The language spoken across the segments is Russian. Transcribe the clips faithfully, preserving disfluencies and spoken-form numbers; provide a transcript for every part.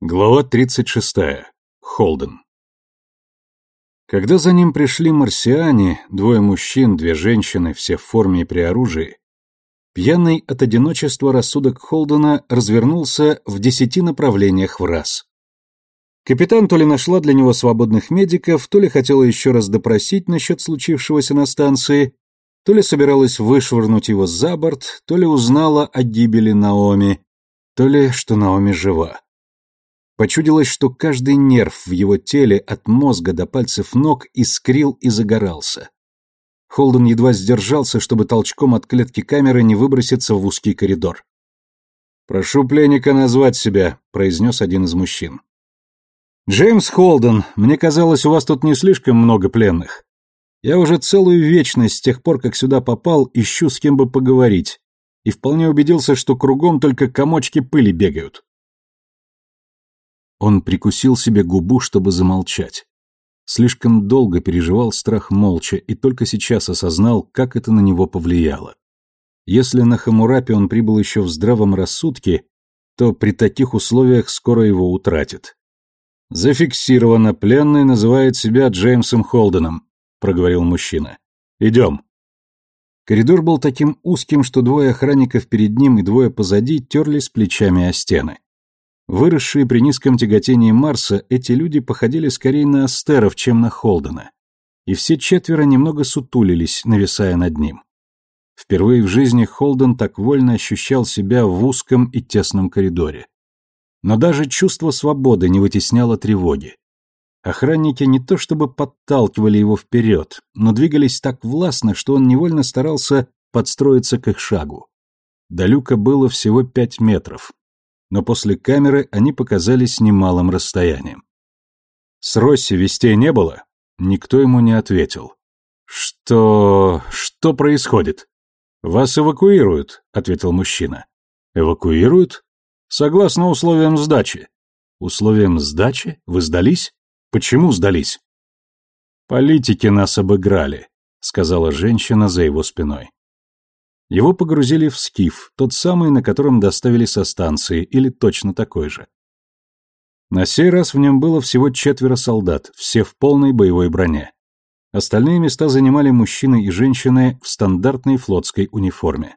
Глава тридцать шестая. Холден. Когда за ним пришли марсиане, двое мужчин, две женщины, все в форме и при оружии, пьяный от одиночества рассудок Холдена развернулся в десяти направлениях в раз. Капитан то ли нашла для него свободных медиков, то ли хотела еще раз допросить насчет случившегося на станции, то ли собиралась вышвырнуть его за борт, то ли узнала о гибели Наоми, то ли что Наоми жива. Почудилось, что каждый нерв в его теле от мозга до пальцев ног искрил и загорался. Холден едва сдержался, чтобы толчком от клетки камеры не выброситься в узкий коридор. «Прошу пленника назвать себя», — произнес один из мужчин. «Джеймс Холден, мне казалось, у вас тут не слишком много пленных. Я уже целую вечность с тех пор, как сюда попал, ищу с кем бы поговорить, и вполне убедился, что кругом только комочки пыли бегают». Он прикусил себе губу, чтобы замолчать. Слишком долго переживал страх молча и только сейчас осознал, как это на него повлияло. Если на Хаммурапи он прибыл еще в здравом рассудке, то при таких условиях скоро его утратит. «Зафиксировано, пленный называет себя Джеймсом Холденом», — проговорил мужчина. «Идем». Коридор был таким узким, что двое охранников перед ним и двое позади терлись плечами о стены. Выросшие при низком тяготении Марса, эти люди походили скорее на астеров, чем на Холдена. И все четверо немного сутулились, нависая над ним. Впервые в жизни Холден так вольно ощущал себя в узком и тесном коридоре. Но даже чувство свободы не вытесняло тревоги. Охранники не то чтобы подталкивали его вперед, но двигались так властно, что он невольно старался подстроиться к их шагу. До люка было всего пять метров. Но после камеры они показались немалым расстоянием. «С Росси вестей не было?» Никто ему не ответил. «Что... что происходит?» «Вас эвакуируют», — ответил мужчина. «Эвакуируют? Согласно условиям сдачи». «Условиям сдачи? Вы сдались? Почему сдались?» «Политики нас обыграли», — сказала женщина за его спиной. Его погрузили в скиф, тот самый, на котором доставили со станции, или точно такой же. На сей раз в нем было всего четверо солдат, все в полной боевой броне. Остальные места занимали мужчины и женщины в стандартной флотской униформе.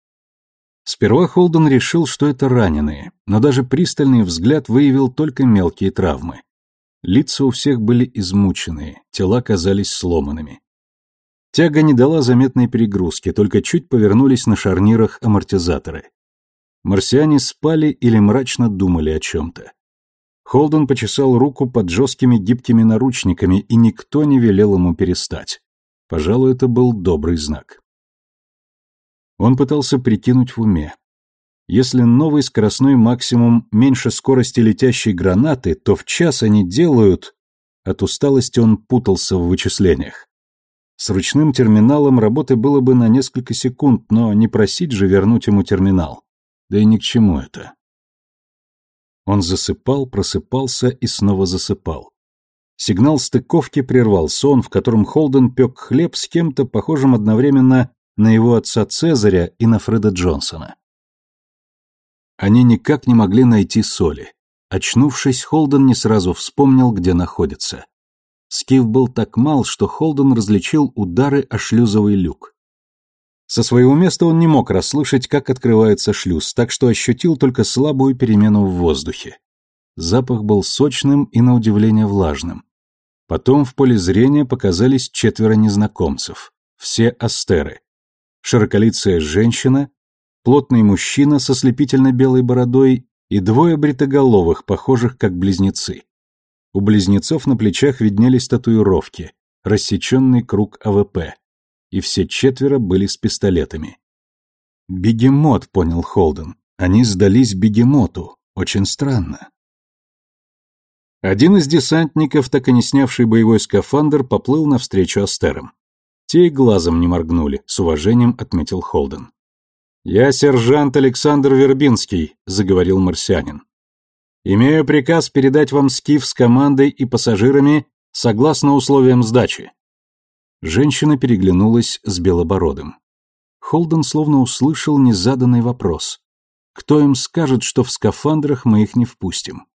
Сперва Холден решил, что это раненые, но даже пристальный взгляд выявил только мелкие травмы. Лица у всех были измученные, тела казались сломанными. Тяга не дала заметной перегрузки, только чуть повернулись на шарнирах амортизаторы. Марсиане спали или мрачно думали о чем-то. Холден почесал руку под жесткими гибкими наручниками, и никто не велел ему перестать. Пожалуй, это был добрый знак. Он пытался прикинуть в уме. Если новый скоростной максимум меньше скорости летящей гранаты, то в час они делают... От усталости он путался в вычислениях. С ручным терминалом работы было бы на несколько секунд, но не просить же вернуть ему терминал. Да и ни к чему это. Он засыпал, просыпался и снова засыпал. Сигнал стыковки прервал сон, в котором Холден пек хлеб с кем-то, похожим одновременно на его отца Цезаря и на Фреда Джонсона. Они никак не могли найти соли. Очнувшись, Холден не сразу вспомнил, где находится. Скиф был так мал, что Холден различил удары о шлюзовый люк. Со своего места он не мог расслышать, как открывается шлюз, так что ощутил только слабую перемену в воздухе. Запах был сочным и, на удивление, влажным. Потом в поле зрения показались четверо незнакомцев. Все астеры. Широколицая женщина, плотный мужчина со слепительно-белой бородой и двое бритоголовых, похожих как близнецы. У близнецов на плечах виднелись татуировки, рассеченный круг А В П, и все четверо были с пистолетами. «Бегемот», — понял Холден. «Они сдались бегемоту. Очень странно». Один из десантников, так и не снявший боевой скафандр, поплыл навстречу астерам. Те и глазом не моргнули, с уважением отметил Холден. «Я сержант Александр Вербинский», — заговорил марсианин. «Имею приказ передать вам скиф с командой и пассажирами согласно условиям сдачи». Женщина переглянулась с белобородым. Холден словно услышал незаданный вопрос. Кто им скажет, что в скафандрах мы их не впустим?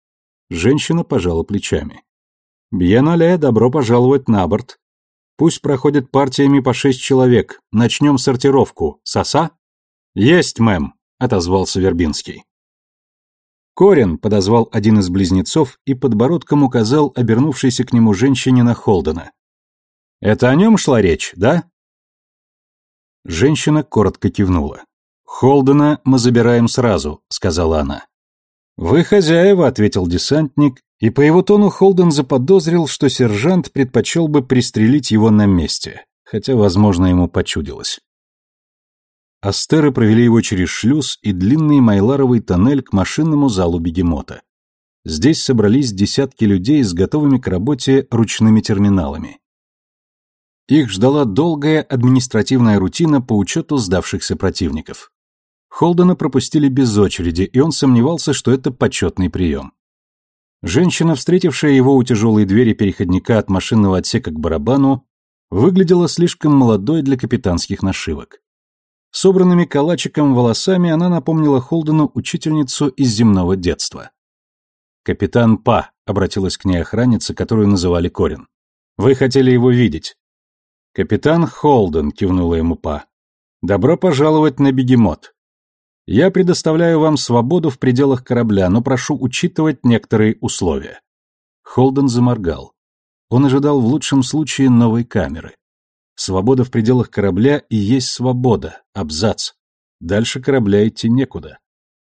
Женщина пожала плечами. «Бьенале, добро пожаловать на борт. Пусть проходят партиями по шесть человек. Начнем сортировку. Соса?» «Есть, мэм», — отозвался Вербинский. Корин подозвал один из близнецов и подбородком указал обернувшейся к нему женщине на Холдена. «Это о нем шла речь, да?» Женщина коротко кивнула. «Холдена мы забираем сразу», — сказала она. «Вы хозяева», — ответил десантник, и по его тону Холден заподозрил, что сержант предпочел бы пристрелить его на месте, хотя, возможно, ему почудилось. Астеры провели его через шлюз и длинный майларовый тоннель к машинному залу бегемота. Здесь собрались десятки людей с готовыми к работе ручными терминалами. Их ждала долгая административная рутина по учету сдавшихся противников. Холдена пропустили без очереди, и он сомневался, что это почетный прием. Женщина, встретившая его у тяжелой двери переходника от машинного отсека к барабану, выглядела слишком молодой для капитанских нашивок. Собранными калачиком волосами она напомнила Холдену учительницу из земного детства. «Капитан Па», — обратилась к ней охранница, которую называли Корин. «Вы хотели его видеть». «Капитан Холден», — кивнула ему Па. «Добро пожаловать на бегемот. Я предоставляю вам свободу в пределах корабля, но прошу учитывать некоторые условия». Холден заморгал. Он ожидал в лучшем случае новой камеры. Свобода в пределах корабля и есть свобода, абзац. Дальше корабля идти некуда.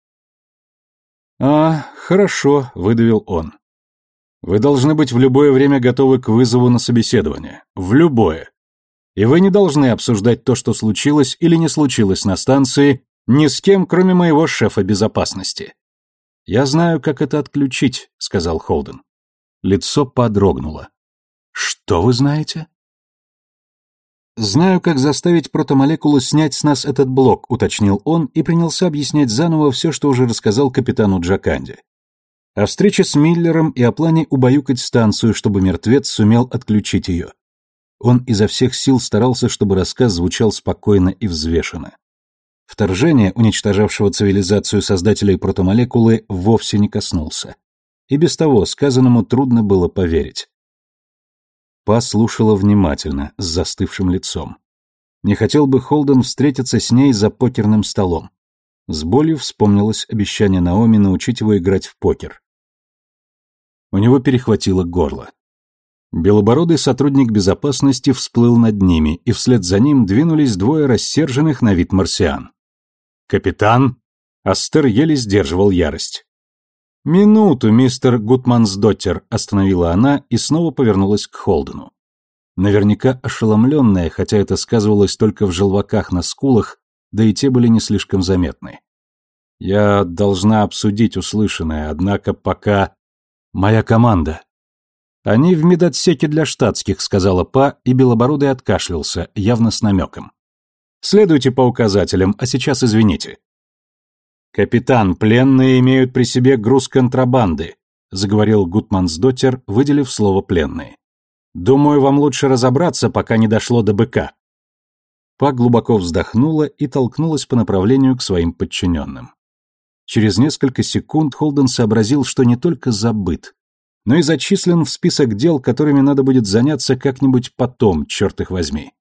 «А, хорошо», — выдавил он. «Вы должны быть в любое время готовы к вызову на собеседование. В любое. И вы не должны обсуждать то, что случилось или не случилось на станции, ни с кем, кроме моего шефа безопасности». «Я знаю, как это отключить», — сказал Холден. Лицо подрогнуло. «Что вы знаете?» «Знаю, как заставить протомолекулу снять с нас этот блок», — уточнил он и принялся объяснять заново все, что уже рассказал капитану Джаканди. О встрече с Миллером и о плане убаюкать станцию, чтобы мертвец сумел отключить ее. Он изо всех сил старался, чтобы рассказ звучал спокойно и взвешенно. Вторжение, уничтожавшего цивилизацию создателей протомолекулы, вовсе не коснулся. И без того сказанному трудно было поверить. Па слушала внимательно, с застывшим лицом. Не хотел бы Холден встретиться с ней за покерным столом. С болью вспомнилось обещание Наоми научить его играть в покер. У него перехватило горло. Белобородый сотрудник безопасности всплыл над ними, и вслед за ним двинулись двое рассерженных на вид марсиан. «Капитан!» Астер еле сдерживал ярость. «Минуту, мистер Гутмансдоттер», — остановила она и снова повернулась к Холдену. Наверняка ошеломленная, хотя это сказывалось только в желваках на скулах, да и те были не слишком заметны. «Я должна обсудить услышанное, однако пока...» «Моя команда». «Они в медотсеке для штатских», — сказала Па, и Белобородый откашлялся, явно с намеком. «Следуйте по указателям, а сейчас извините». «Капитан, пленные имеют при себе груз контрабанды», — заговорил Гутмансдоттер, выделив слово «пленные». «Думаю, вам лучше разобраться, пока не дошло до быка». Па глубоко вздохнула и толкнулась по направлению к своим подчиненным. Через несколько секунд Холден сообразил, что не только забыт, но и зачислен в список дел, которыми надо будет заняться как-нибудь потом, черт их возьми.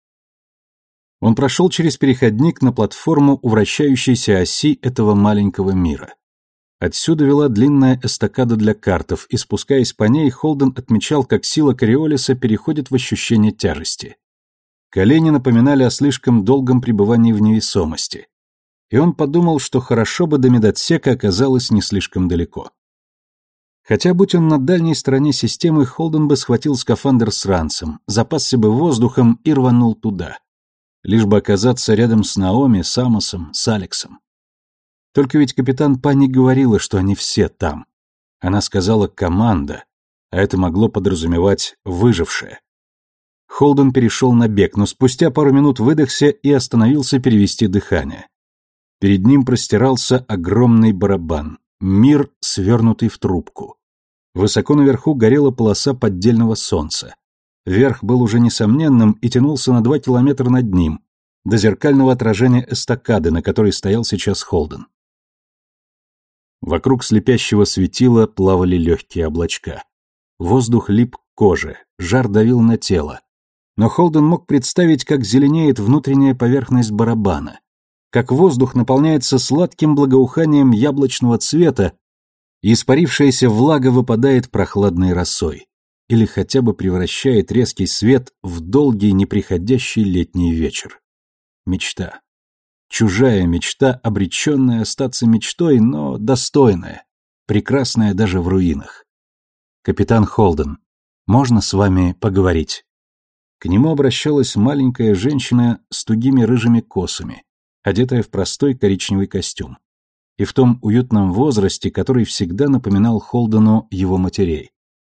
Он прошел через переходник на платформу у вращающейся оси этого маленького мира. Отсюда вела длинная эстакада для картов, и, спускаясь по ней, Холден отмечал, как сила Кориолиса переходит в ощущение тяжести. Колени напоминали о слишком долгом пребывании в невесомости, и он подумал, что хорошо бы до медотсека оказалось не слишком далеко. Хотя, будь он на дальней стороне системы, Холден бы схватил скафандр с ранцем, запасся бы воздухом и рванул туда. Лишь бы оказаться рядом с Наоми, с Амосом, с Алексом. Только ведь капитан Па не говорила, что они все там. Она сказала «команда», а это могло подразумевать «выжившая». Холден перешел на бег, но спустя пару минут выдохся и остановился перевести дыхание. Перед ним простирался огромный барабан, мир, свернутый в трубку. Высоко наверху горела полоса поддельного солнца. Верх был уже несомненным и тянулся на два километра над ним, до зеркального отражения эстакады, на которой стоял сейчас Холден. Вокруг слепящего светила плавали легкие облачка. Воздух лип к коже, жар давил на тело. Но Холден мог представить, как зеленеет внутренняя поверхность барабана, как воздух наполняется сладким благоуханием яблочного цвета, и испарившаяся влага выпадает прохладной росой, или хотя бы превращает резкий свет в долгий неприходящий летний вечер. Мечта. Чужая мечта, обреченная остаться мечтой, но достойная, прекрасная даже в руинах. «Капитан Холден, можно с вами поговорить?» К нему обращалась маленькая женщина с тугими рыжими косами, одетая в простой коричневый костюм, и в том уютном возрасте, который всегда напоминал Холдену его матерей.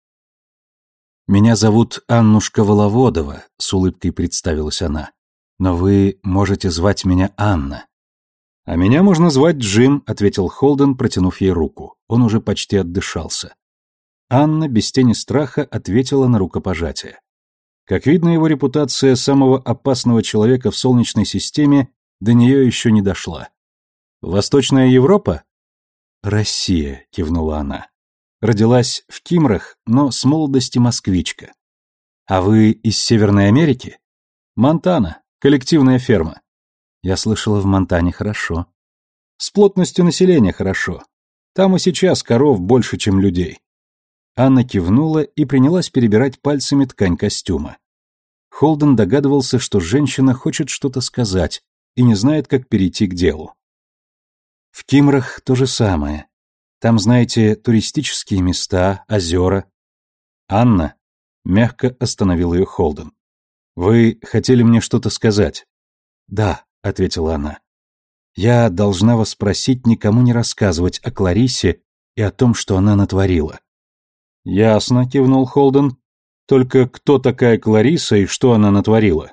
«Меня зовут Аннушка Воловодова», — с улыбкой представилась она. «Но вы можете звать меня Анна». «А меня можно звать Джим», — ответил Холден, протянув ей руку. Он уже почти отдышался. Анна без тени страха ответила на рукопожатие. Как видно, его репутация самого опасного человека в Солнечной системе до нее еще не дошла. «Восточная Европа?» «Россия», — кивнула она. «Родилась в Кимрах, но с молодости москвичка». «А вы из Северной Америки?» «Монтана, коллективная ферма». «Я слышала, в Монтане хорошо». «С плотностью населения хорошо. Там и сейчас коров больше, чем людей». Анна кивнула и принялась перебирать пальцами ткань костюма. Холден догадывался, что женщина хочет что-то сказать и не знает, как перейти к делу. В Кимрах то же самое. Там, знаете, туристические места, озера. Анна, мягко остановил ее Холден. Вы хотели мне что-то сказать? Да, ответила она. Я должна вас просить никому не рассказывать о Клариссе и о том, что она натворила. «Ясно», — кивнул Холден. «Только кто такая Кларисса и что она натворила?»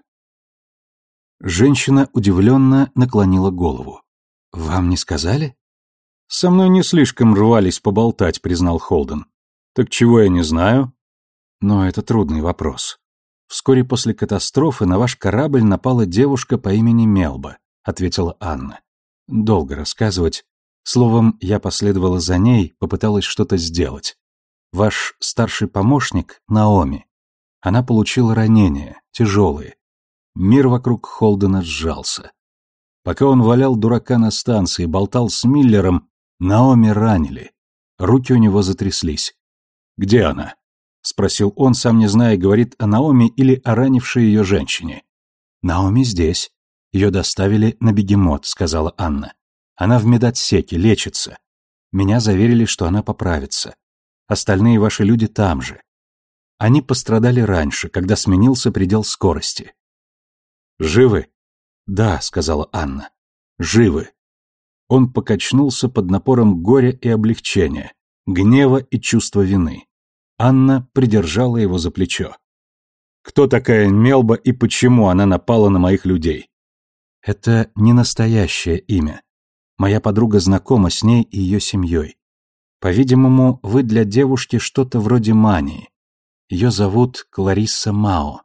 Женщина удивленно наклонила голову. «Вам не сказали?» «Со мной не слишком рвались поболтать», — признал Холден. «Так чего я не знаю?» «Но это трудный вопрос. Вскоре после катастрофы на ваш корабль напала девушка по имени Мелба», — ответила Анна. «Долго рассказывать. Словом, я последовала за ней, попыталась что-то сделать. Ваш старший помощник, Наоми, она получила ранения, тяжелые. Мир вокруг Холдена сжался. Пока он валял дурака на станции, болтал с Миллером, Наоми ранили. Руки у него затряслись. «Где она?» — спросил он, сам не зная, говорит о Наоми или о ранившей ее женщине. «Наоми здесь. Ее доставили на бегемот», — сказала Анна. «Она в медотсеке, лечится. Меня заверили, что она поправится. Остальные ваши люди там же. Они пострадали раньше, когда сменился предел скорости». «Живы?» «Да», — сказала Анна. «Живы». Он покачнулся под напором горя и облегчения, гнева и чувства вины. Анна придержала его за плечо. «Кто такая Мелба и почему она напала на моих людей?» «Это не настоящее имя. Моя подруга знакома с ней и ее семьей. По-видимому, вы для девушки что-то вроде мании. Ее зовут Кларисса Мао».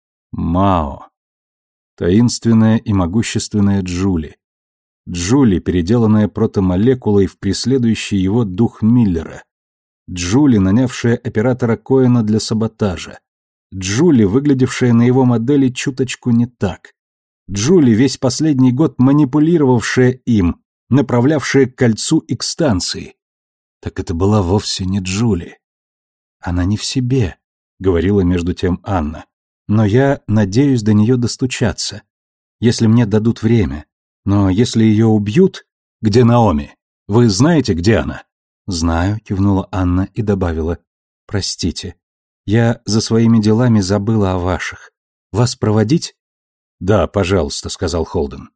«Мао. Таинственная и могущественная Джули. Джули, переделанная протомолекулой в преследующий его дух Миллера. Джули, нанявшая оператора Коэна для саботажа. Джули, выглядевшая на его модели чуточку не так. Джули, весь последний год манипулировавшая им, направлявшая к кольцу и к станции. Так это была вовсе не Джули. Она не в себе, говорила между тем Анна. Но я надеюсь до нее достучаться, если мне дадут время. Но если ее убьют... Где Наоми? Вы знаете, где она? Знаю, кивнула Анна и добавила. Простите, я за своими делами забыла о ваших. Вас проводить? Да, пожалуйста, сказал Холден.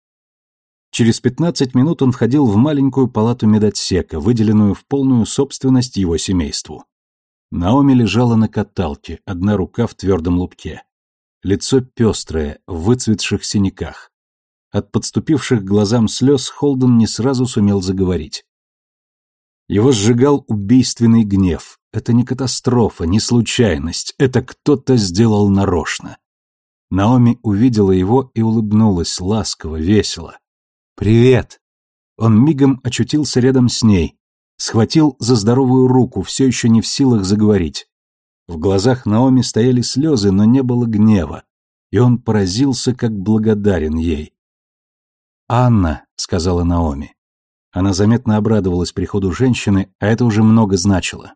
Через пятнадцать минут он входил в маленькую палату медотсека, выделенную в полную собственность его семейству. Наоми лежала на каталке, одна рука в твердом лупке. Лицо пестрое, в выцветших синяках. От подступивших к глазам слез Холден не сразу сумел заговорить. Его сжигал убийственный гнев. Это не катастрофа, не случайность, это кто-то сделал нарочно. Наоми увидела его и улыбнулась ласково, весело. «Привет!» Он мигом очутился рядом с ней, схватил за здоровую руку, все еще не в силах заговорить. В глазах Наоми стояли слезы, но не было гнева, и он поразился, как благодарен ей. «Анна», — сказала Наоми. Она заметно обрадовалась приходу женщины, а это уже много значило.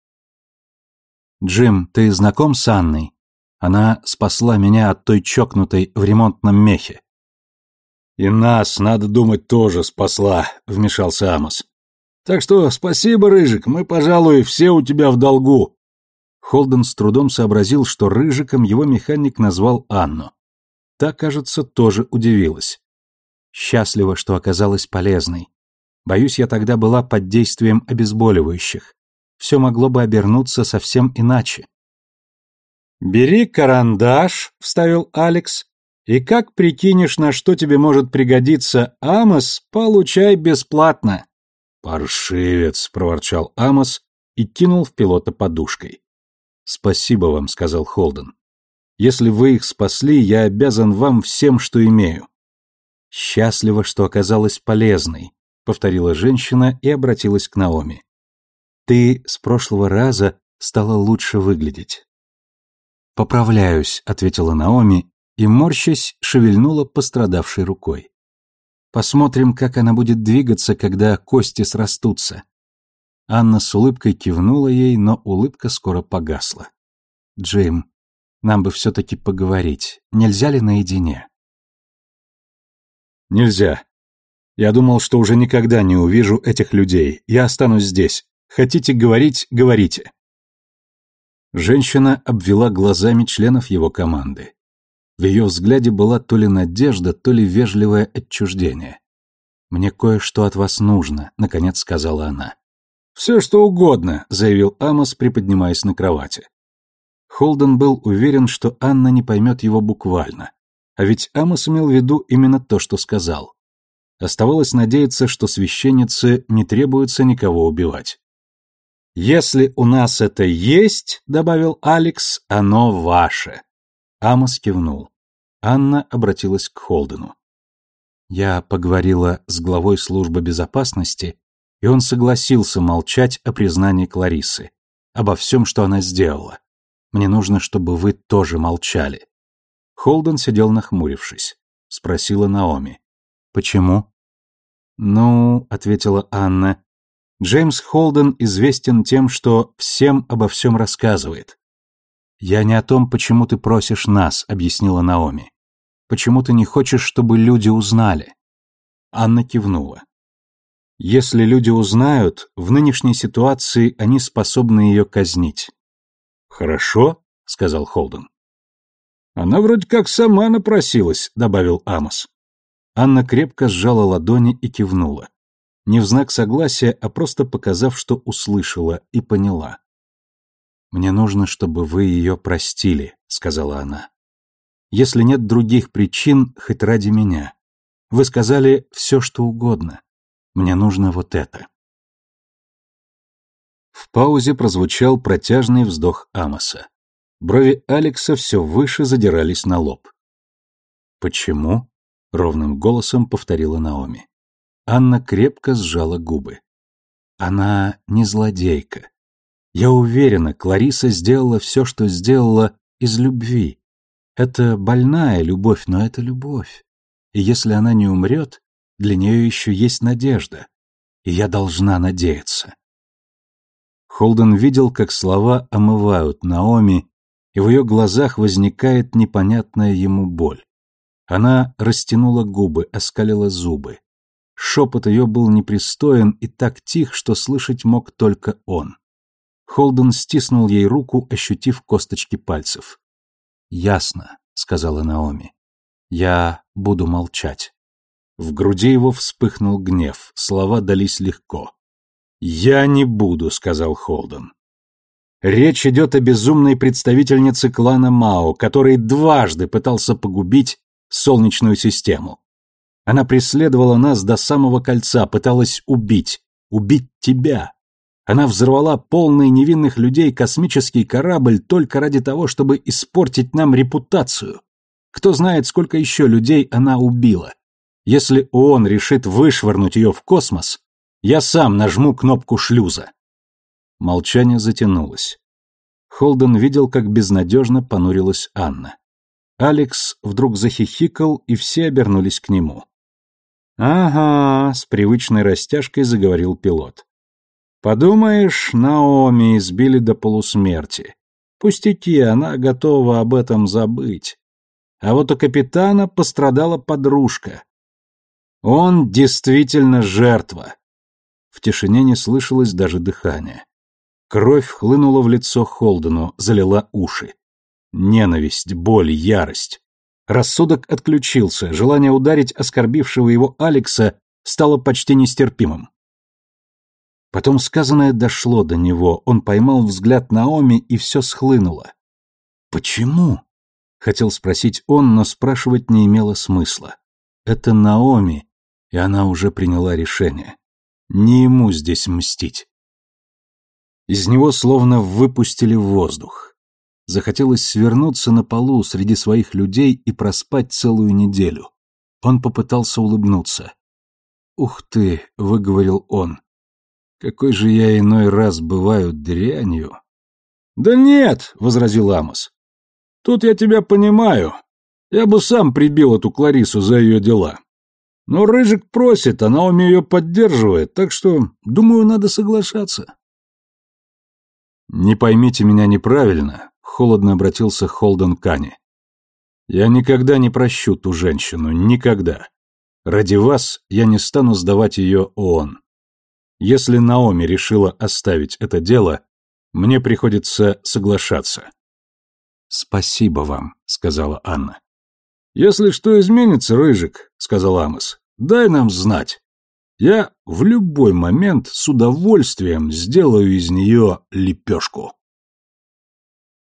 «Джим, ты знаком с Анной? Она спасла меня от той чокнутой в ремонтном мехе». «И нас, надо думать, тоже спасла», — вмешался Амос. «Так что спасибо, Рыжик, мы, пожалуй, все у тебя в долгу». Холден с трудом сообразил, что Рыжиком его механик назвал Анну. Та, кажется, тоже удивилась. «Счастлива, что оказалась полезной. Боюсь, я тогда была под действием обезболивающих. Все могло бы обернуться совсем иначе». «Бери карандаш», — вставил Алекс, «и как прикинешь, на что тебе может пригодиться Амос, получай бесплатно». «Паршивец», — проворчал Амос и кинул в пилота подушкой. «Спасибо вам», — сказал Холден. «Если вы их спасли, я обязан вам всем, что имею». «Счастлива, что оказалась полезной», — повторила женщина и обратилась к Наоми. «Ты с прошлого раза стала лучше выглядеть». «Поправляюсь», — ответила Наоми и, морщась, шевельнула пострадавшей рукой. «Посмотрим, как она будет двигаться, когда кости срастутся». Анна с улыбкой кивнула ей, но улыбка скоро погасла. «Джим, нам бы все-таки поговорить. Нельзя ли наедине?» «Нельзя. Я думал, что уже никогда не увижу этих людей. Я останусь здесь. Хотите говорить — говорите». Женщина обвела глазами членов его команды. В ее взгляде была то ли надежда, то ли вежливое отчуждение. «Мне кое-что от вас нужно», — наконец сказала она. «Все, что угодно», — заявил Амос, приподнимаясь на кровати. Холден был уверен, что Анна не поймет его буквально. А ведь Амос имел в виду именно то, что сказал. Оставалось надеяться, что священнице не требуется никого убивать. «Если у нас это есть, — добавил Алекс, — оно ваше». Амос кивнул. Анна обратилась к Холдену. «Я поговорила с главой службы безопасности, и он согласился молчать о признании Клариссы, обо всем, что она сделала. Мне нужно, чтобы вы тоже молчали». Холден сидел нахмурившись. Спросила Наоми. «Почему?» «Ну, — ответила Анна, — Джеймс Холден известен тем, что всем обо всем рассказывает». «Я не о том, почему ты просишь нас», — объяснила Наоми. «Почему ты не хочешь, чтобы люди узнали?» Анна кивнула. «Если люди узнают, в нынешней ситуации они способны ее казнить». «Хорошо», — сказал Холден. «Она вроде как сама напросилась», — добавил Амос. Анна крепко сжала ладони и кивнула. Не в знак согласия, а просто показав, что услышала и поняла. «Мне нужно, чтобы вы ее простили», — сказала она. «Если нет других причин, хоть ради меня. Вы сказали все, что угодно. Мне нужно вот это». В паузе прозвучал протяжный вздох Амоса. Брови Алекса все выше задирались на лоб. «Почему?» — ровным голосом повторила Наоми. Анна крепко сжала губы. «Она не злодейка. Я уверена, Кларисса сделала все, что сделала, из любви. Это больная любовь, но это любовь. И если она не умрет, для нее еще есть надежда. И я должна надеяться». Холден видел, как слова омывают Наоми, и в ее глазах возникает непонятная ему боль. Она растянула губы, оскалила зубы. Шепот ее был непристоен и так тих, что слышать мог только он. Холден стиснул ей руку, ощутив косточки пальцев. «Ясно», — сказала Наоми. «Я буду молчать». В груди его вспыхнул гнев, слова дались легко. «Я не буду», — сказал Холден. «Речь идет о безумной представительнице клана Мао, который дважды пытался погубить Солнечную систему. Она преследовала нас до самого кольца, пыталась убить, убить тебя. Она взорвала полный невинных людей космический корабль только ради того, чтобы испортить нам репутацию. Кто знает, сколько еще людей она убила. Если ООН решит вышвырнуть ее в космос, я сам нажму кнопку шлюза. Молчание затянулось. Холден видел, как безнадежно понурилась Анна. Алекс вдруг захихикал, и все обернулись к нему. «Ага», — с привычной растяжкой заговорил пилот. «Подумаешь, Наоми избили до полусмерти. Пустяки, она готова об этом забыть. А вот у капитана пострадала подружка. Он действительно жертва». В тишине не слышалось даже дыхания. Кровь хлынула в лицо Холдену, залила уши. Ненависть, боль, ярость. Рассудок отключился, желание ударить оскорбившего его Алекса стало почти нестерпимым. Потом сказанное дошло до него, он поймал взгляд Наоми, и все схлынуло. «Почему?» — хотел спросить он, но спрашивать не имело смысла. Это Наоми, и она уже приняла решение. Не ему здесь мстить. Из него словно выпустили воздух. Захотелось свернуться на полу среди своих людей и проспать целую неделю. Он попытался улыбнуться. «Ух ты», — выговорил он, — «какой же я иной раз бываю дрянью». «Да нет», — возразил Амос. «Тут я тебя понимаю. Я бы сам прибил эту Кларису за ее дела. Но Рыжик просит, а Наоми ее поддерживает, так что, думаю, надо соглашаться». «Не поймите меня неправильно», — холодно обратился Холден к Ане. «Я никогда не прощу ту женщину, никогда. Ради вас я не стану сдавать ее ООН. Если Наоми решила оставить это дело, мне приходится соглашаться». «Спасибо вам», — сказала Анна. «Если что изменится, Рыжик», — сказал Амос, — «дай нам знать. Я в любой момент с удовольствием сделаю из нее лепешку».